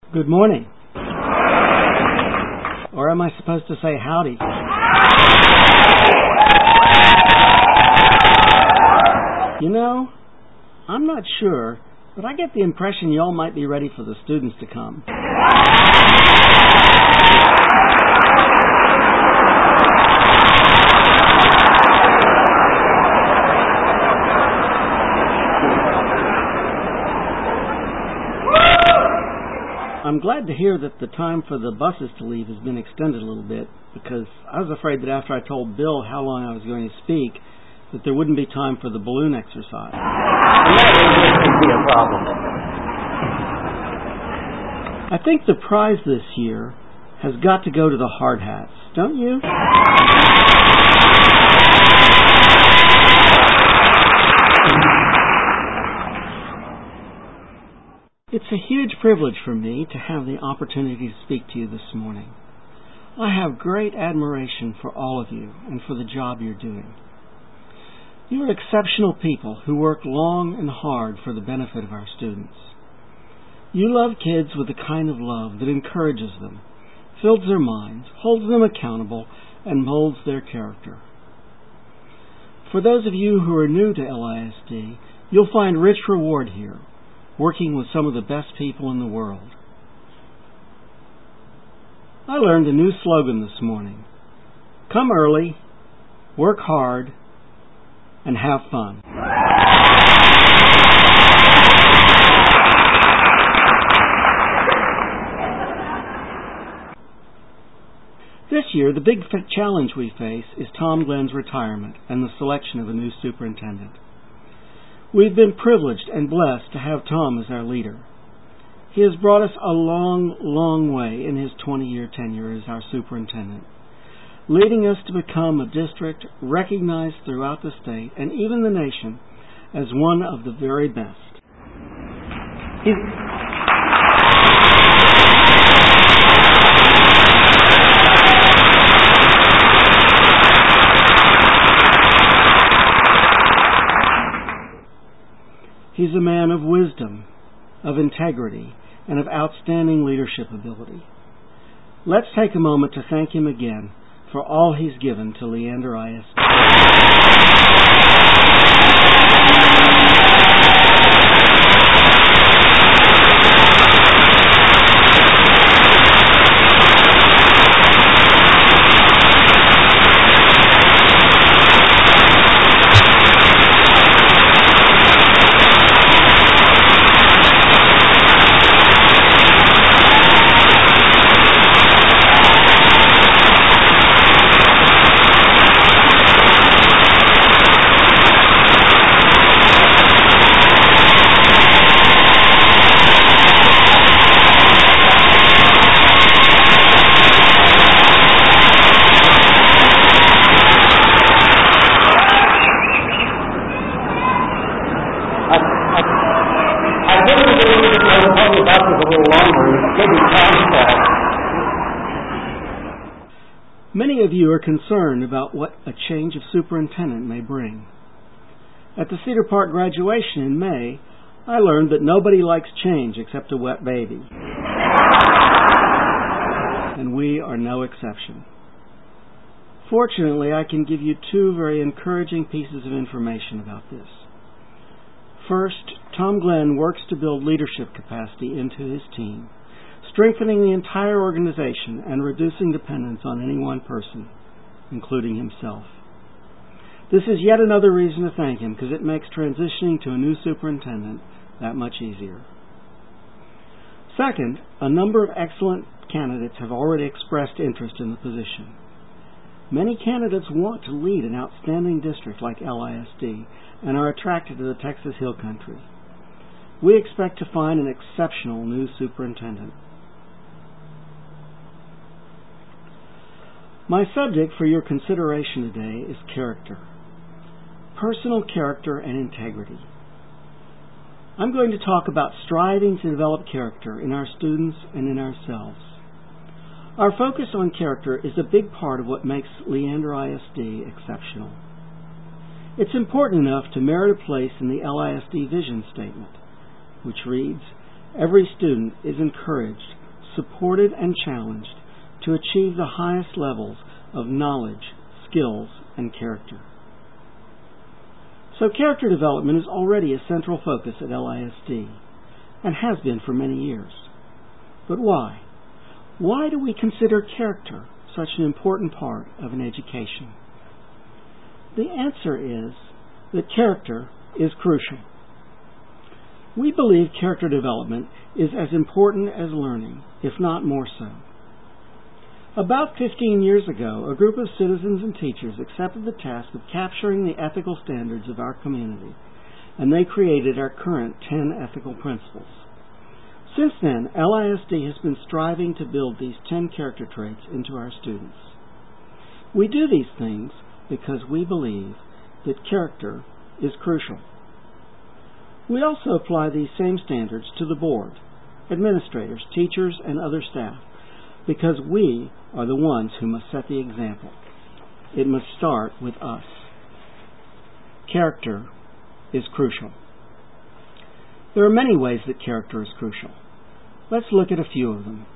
Good morning. Or am I supposed to say howdy? You know, I'm not sure, but I get the impression y'all might be ready for the students to come. I'm glad to hear that the time for the buses to leave has been extended a little bit, because I was afraid that after I told Bill how long I was going to speak, that there wouldn't be time for the balloon exercise. That could be a problem. I think the prize this year has got to go to the hard hats, don't you? It's a huge privilege for me to have the opportunity to speak to you this morning. I have great admiration for all of you and for the job you're doing. You are exceptional people who work long and hard for the benefit of our students. You love kids with the kind of love that encourages them, fills their minds, holds them accountable, and molds their character. For those of you who are new to LISD, you'll find rich reward here, working with some of the best people in the world. I learned a new slogan this morning. Come early, work hard, and have fun. This year, the big challenge we face is Tom Glenn's retirement and the selection of a new superintendent. We've been privileged and blessed to have Tom as our leader. He has brought us a long, long way in his 20-year tenure as our superintendent, leading us to become a district recognized throughout the state and even the nation as one of the very best. He's a man of wisdom, of integrity, and of outstanding leadership ability. Let's take a moment to thank him again for all he's given to Leander ISD. Many of you are concerned about what a change of superintendent may bring. At the Cedar Park graduation in May, I learned that nobody likes change except a wet baby. And we are no exception. Fortunately, I can give you two very encouraging pieces of information about this. First, Tom Glenn works to build leadership capacity into his team, strengthening the entire organization and reducing dependence on any one person, including himself. This is yet another reason to thank him, because it makes transitioning to a new superintendent that much easier. Second, a number of excellent candidates have already expressed interest in the position. Many candidates want to lead an outstanding district like LISD and are attracted to the Texas Hill Country. We expect to find an exceptional new superintendent. My subject for your consideration today is character. Personal character and integrity. I'm going to talk about striving to develop character in our students and in ourselves. Our focus on character is a big part of what makes Leander ISD exceptional. It's important enough to merit a place in the LISD vision statement, which reads, every student is encouraged, supported, and challenged to achieve the highest levels of knowledge, skills, and character. So character development is already a central focus at LISD, and has been for many years. But why? Why do we consider character such an important part of an education? The answer is that character is crucial. We believe character development is as important as learning, if not more so. About 15 years ago, a group of citizens and teachers accepted the task of capturing the ethical standards of our community, and they created our current 10 ethical principles. Since then, LISD has been striving to build these 10 character traits into our students. We do these things because we believe that character is crucial. We also apply these same standards to the board, administrators, teachers, and other staff, because we are the ones who must set the example. It must start with us. Character is crucial. There are many ways that character is crucial. Let's look at a few of them.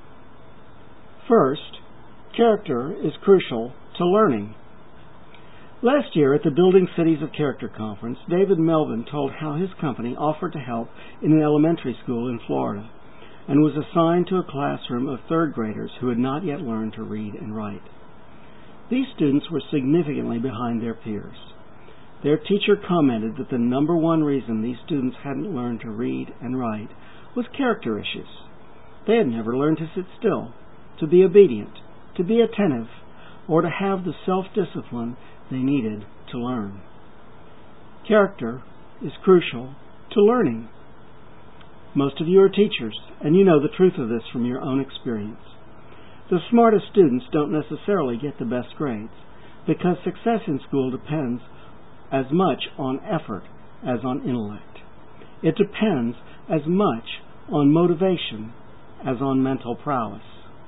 First, character is crucial to learning. Last year at the Building Cities of Character Conference, David Melvin told how his company offered to help in an elementary school in Florida and was assigned to a classroom of third graders who had not yet learned to read and write. These students were significantly behind their peers. Their teacher commented that the number one reason these students hadn't learned to read and write was character issues. They had never learned to sit still, to be obedient, to be attentive, or to have the self-discipline they needed to learn. Character is crucial to learning. Most of you are teachers, and you know the truth of this from your own experience. The smartest students don't necessarily get the best grades, because success in school depends as much on effort as on intellect. It depends as much on motivation as on mental prowess.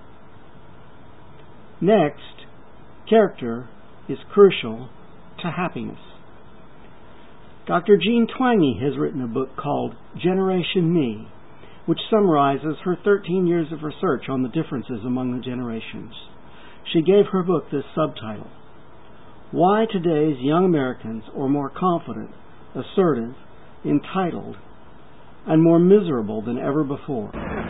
Next, character is crucial to happiness. Dr. Jean Twenge has written a book called Generation Me, which summarizes her 13 years of research on the differences among the generations. She gave her book this subtitle: Why Today's Young Americans Are More Confident, Assertive, Entitled, and More Miserable Than Ever Before.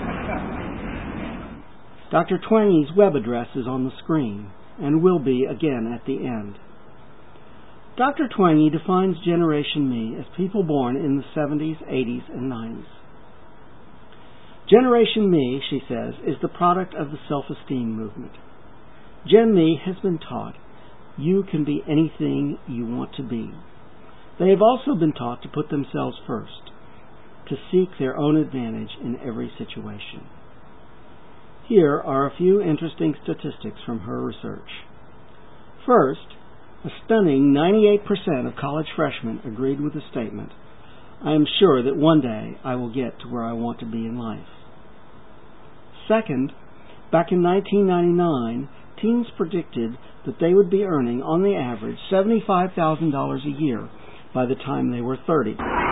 Dr. Twenge's web address is on the screen and will be again at the end. Dr. Twenge defines Generation Me as people born in the 70s, 80s, and 90s. Generation Me, she says, is the product of the self-esteem movement. Gen Me has been taught you can be anything you want to be. They have also been taught to put themselves first, to seek their own advantage in every situation. Here are a few interesting statistics from her research. First, a stunning 98% of college freshmen agreed with the statement, I am sure that one day I will get to where I want to be in life. Second, back in 1999, teens predicted that they would be earning, on the average, $75,000 a year by the time they were 30.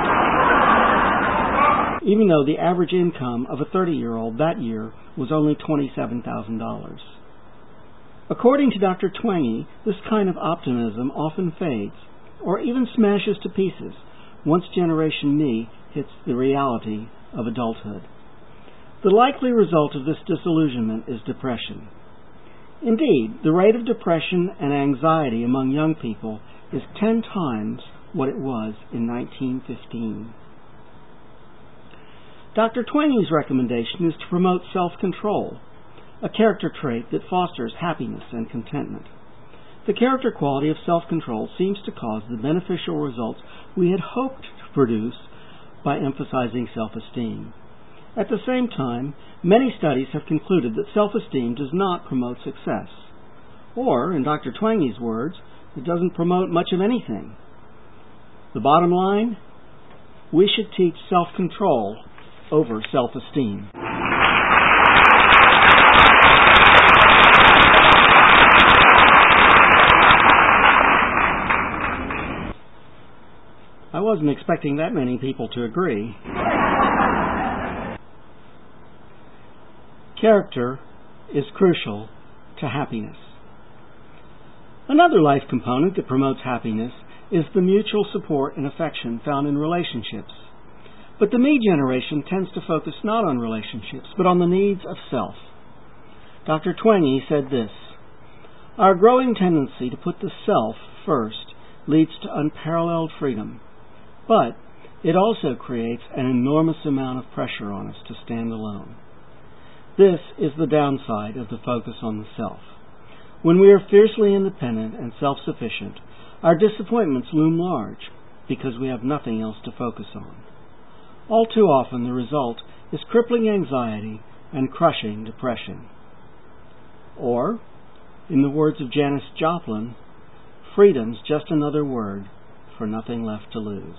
Even though the average income of a 30-year-old that year was only $27,000. According to Dr. Twenge, this kind of optimism often fades, or even smashes to pieces, once Generation Me hits the reality of adulthood. The likely result of this disillusionment is depression. Indeed, the rate of depression and anxiety among young people is 10 times what it was in 1915. Dr. Twenge's recommendation is to promote self-control, a character trait that fosters happiness and contentment. The character quality of self-control seems to cause the beneficial results we had hoped to produce by emphasizing self-esteem. At the same time, many studies have concluded that self-esteem does not promote success. Or, in Dr. Twenge's words, it doesn't promote much of anything. The bottom line? We should teach self-control over self-esteem. I wasn't expecting that many people to agree. Character is crucial to happiness. Another life component that promotes happiness is the mutual support and affection found in relationships. But the me generation tends to focus not on relationships, but on the needs of self. Dr. Twenge said this: "Our growing tendency to put the self first leads to unparalleled freedom, but it also creates an enormous amount of pressure on us to stand alone. This is the downside of the focus on the self. When we are fiercely independent and self-sufficient, our disappointments loom large because we have nothing else to focus on. All too often the result is crippling anxiety and crushing depression." Or, in the words of Janis Joplin, freedom's just another word for nothing left to lose.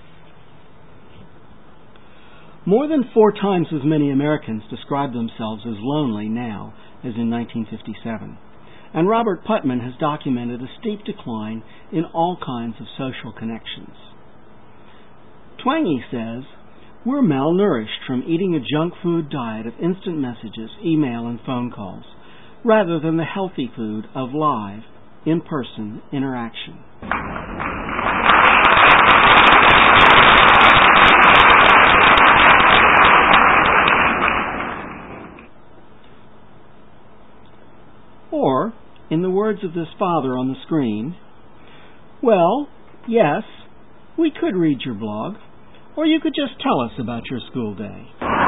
More than 4 times as many Americans describe themselves as lonely now as in 1957, and Robert Putnam has documented a steep decline in all kinds of social connections. Twenge says, "We're malnourished from eating a junk food diet of instant messages, email, and phone calls, rather than the healthy food of live, in-person interaction." Or, in the words of this father on the screen, "Well, yes, we could read your blog, or you could just tell us about your school day."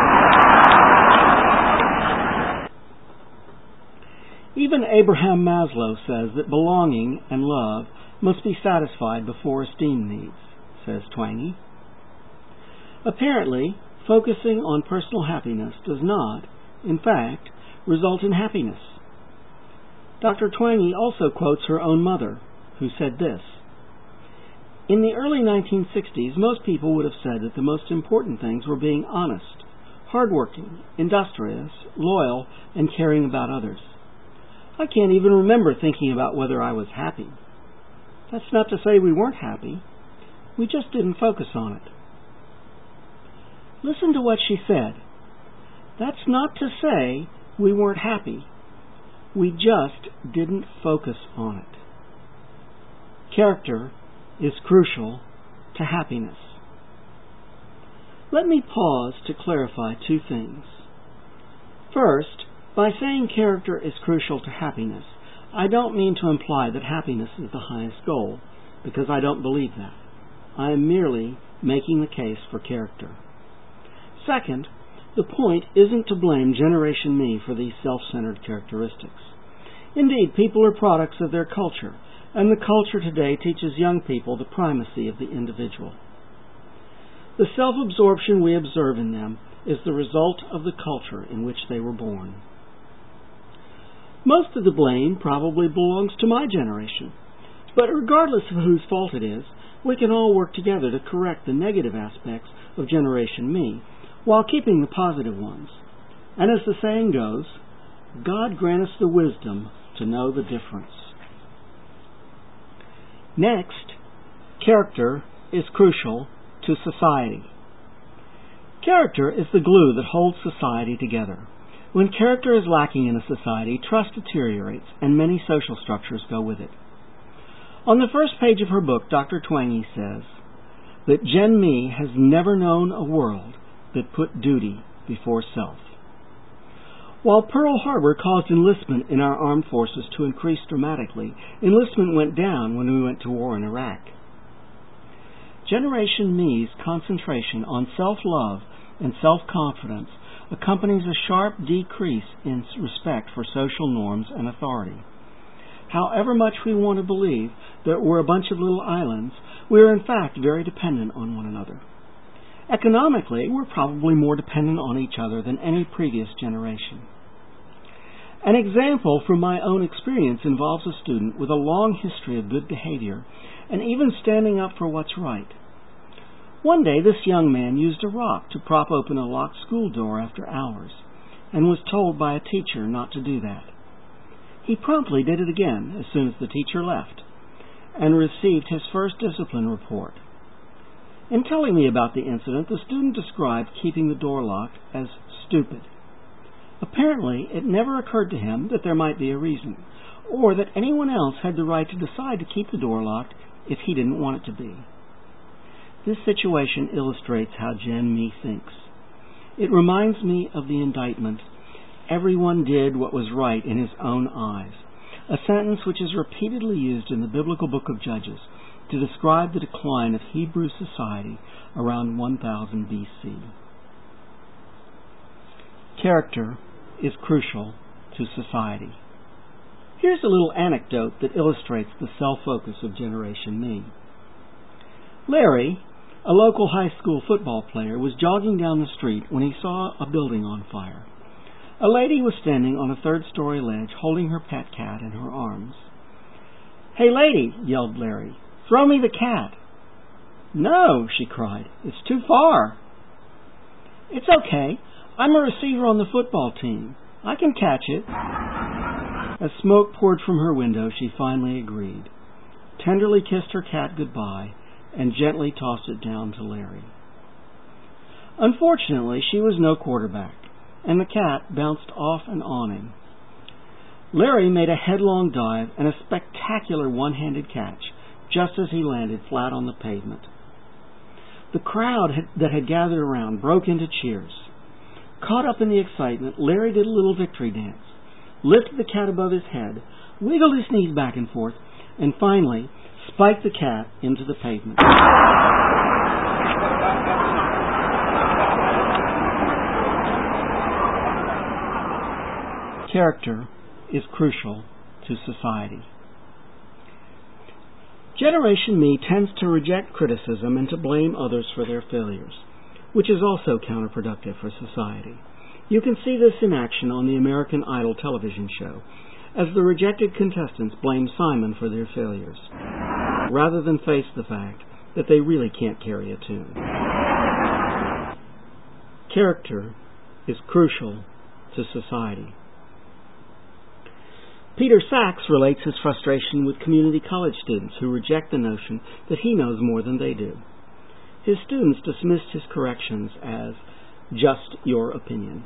Even Abraham Maslow says that belonging and love must be satisfied before esteem needs, says Twenge. Apparently, focusing on personal happiness does not, in fact, result in happiness. Dr. Twenge also quotes her own mother, who said this: "In the early 1960s, most people would have said that the most important things were being honest, hardworking, industrious, loyal, and caring about others. I can't even remember thinking about whether I was happy. That's not to say we weren't happy. We just didn't focus on it." Listen to what she said. That's not to say we weren't happy. We just didn't focus on it. Character is crucial to happiness. Let me pause to clarify 2 things. First, by saying character is crucial to happiness, I don't mean to imply that happiness is the highest goal, because I don't believe that. I am merely making the case for character. Second, the point isn't to blame Generation Me for these self-centered characteristics. Indeed, people are products of their culture, and the culture today teaches young people the primacy of the individual. The self-absorption we observe in them is the result of the culture in which they were born. Most of the blame probably belongs to my generation, but regardless of whose fault it is, we can all work together to correct the negative aspects of Generation Me, while keeping the positive ones. And as the saying goes, God grant us the wisdom to know the difference. Next, character is crucial to society. Character is the glue that holds society together. When character is lacking in a society, trust deteriorates, and many social structures go with it. On the first page of her book, Dr. Twenge says that Gen Me has never known a world that put duty before self. While Pearl Harbor caused enlistment in our armed forces to increase dramatically, enlistment went down when we went to war in Iraq. Generation Me's concentration on self-love and self-confidence accompanies a sharp decrease in respect for social norms and authority. However much we want to believe that we're a bunch of little islands, we are in fact very dependent on one another. Economically, we're probably more dependent on each other than any previous generation. An example from my own experience involves a student with a long history of good behavior and even standing up for what's right. One day, this young man used a rock to prop open a locked school door after hours and was told by a teacher not to do that. He promptly did it again as soon as the teacher left and received his first discipline report. In telling me about the incident, the student described keeping the door locked as stupid. Apparently, it never occurred to him that there might be a reason, or that anyone else had the right to decide to keep the door locked if he didn't want it to be. This situation illustrates how Gen Me thinks. It reminds me of the indictment, "Everyone did what was right in his own eyes," a sentence which is repeatedly used in the biblical book of Judges to describe the decline of Hebrew society around 1000 BC. Character is crucial to society. Here's a little anecdote that illustrates the self-focus of Generation Me. Larry, a local high school football player, was jogging down the street when he saw a building on fire. A lady was standing on a third-story ledge holding her pet cat in her arms. "Hey lady," yelled Larry, "throw me the cat." "No," she cried, "it's too far." "It's okay. I'm a receiver on the football team. I can catch it." As smoke poured from her window, she finally agreed, tenderly kissed her cat goodbye, and gently tossed it down to Larry. Unfortunately, she was no quarterback, and the cat bounced off an awning. Larry made a headlong dive and a spectacular one-handed catch, just as he landed flat on the pavement. The crowd that had gathered around broke into cheers. Caught up in the excitement, Larry did a little victory dance, lifted the cat above his head, wiggled his knees back and forth, and finally spiked the cat into the pavement. Character is crucial to society. Generation Me tends to reject criticism and to blame others for their failures, which is also counterproductive for society. You can see this in action on the American Idol television show, as the rejected contestants blame Simon for their failures, rather than face the fact that they really can't carry a tune. Character is crucial to society. Peter Sachs relates his frustration with community college students who reject the notion that he knows more than they do. His students dismissed his corrections as just your opinion.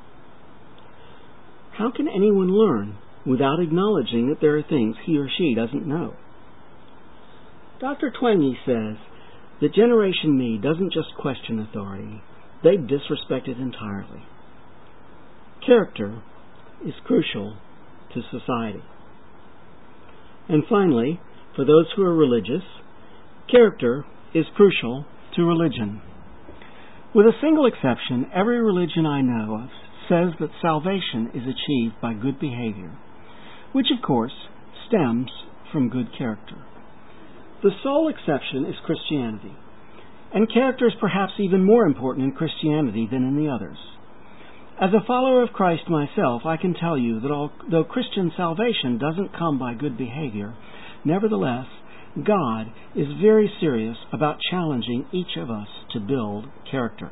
How can anyone learn without acknowledging that there are things he or she doesn't know? Dr. Twenge says that Generation Me doesn't just question authority, they disrespect it entirely. Character is crucial to society. And finally, for those who are religious, character is crucial to religion. With a single exception, every religion I know of says that salvation is achieved by good behavior, which of course stems from good character. The sole exception is Christianity, and character is perhaps even more important in Christianity than in the others. As a follower of Christ myself, I can tell you that although Christian salvation doesn't come by good behavior, nevertheless, God is very serious about challenging each of us to build character.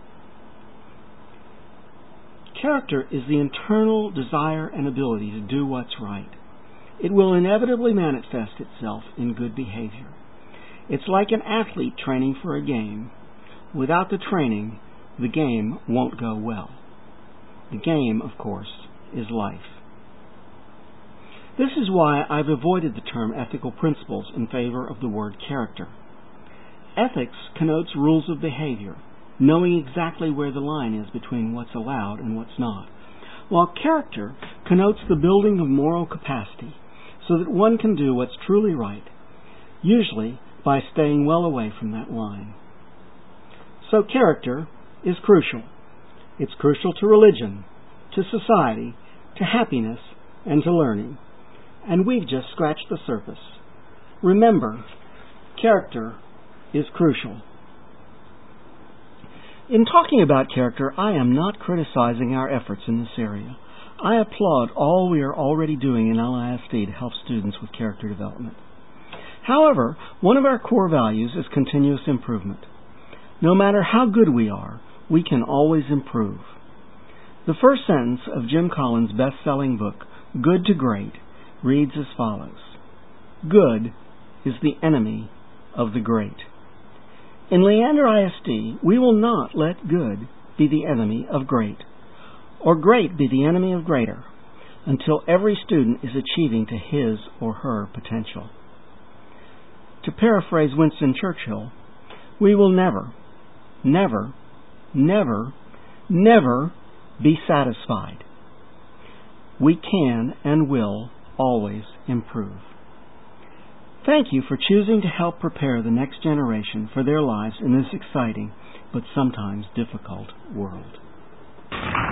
Character is the internal desire and ability to do what's right. It will inevitably manifest itself in good behavior. It's like an athlete training for a game. Without the training, the game won't go well. The game, of course, is life. This is why I've avoided the term ethical principles in favor of the word character. Ethics connotes rules of behavior, knowing exactly where the line is between what's allowed and what's not, while character connotes the building of moral capacity so that one can do what's truly right, usually by staying well away from that line. So character is crucial. It's crucial to religion, to society, to happiness, and to learning. And we've just scratched the surface. Remember, character is crucial. In talking about character, I am not criticizing our efforts in this area. I applaud all we are already doing in LISD to help students with character development. However, one of our core values is continuous improvement. No matter how good we are, we can always improve. The first sentence of Jim Collins' best-selling book, Good to Great, reads as follows: Good is the enemy of the great. In Leander ISD, we will not let good be the enemy of great. or great be the enemy of greater, until every student is achieving to his or her potential. To paraphrase Winston Churchill, we will never, never, never, never be satisfied. We can and will always improve. Thank you for choosing to help prepare the next generation for their lives in this exciting but sometimes difficult world.